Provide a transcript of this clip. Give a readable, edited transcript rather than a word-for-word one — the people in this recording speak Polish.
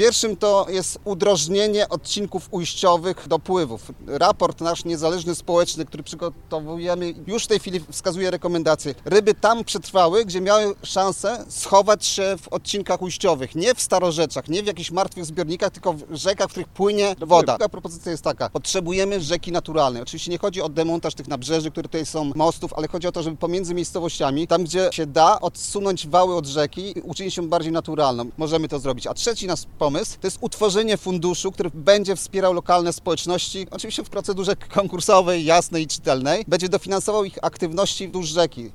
Pierwszym to jest udrożnienie odcinków ujściowych dopływów. Raport nasz niezależny społeczny, który przygotowujemy, już w tej chwili wskazuje rekomendacje. Ryby tam przetrwały, gdzie miały szansę schować się w odcinkach ujściowych. Nie w starorzeczach, nie w jakichś martwych zbiornikach, tylko w rzekach, w których płynie woda. Druga propozycja jest taka. Potrzebujemy rzeki naturalnej. Oczywiście nie chodzi o demontaż tych nabrzeży, które tutaj są mostów, ale chodzi o to, żeby pomiędzy miejscowościami, tam gdzie się da, odsunąć wały od rzeki i uczynić ją bardziej naturalną. Możemy to zrobić. A trzeci nasz pomysł to jest utworzenie funduszu, który będzie wspierał lokalne społeczności, oczywiście w procedurze konkursowej, jasnej i czytelnej, będzie dofinansował ich aktywności wzdłuż rzeki.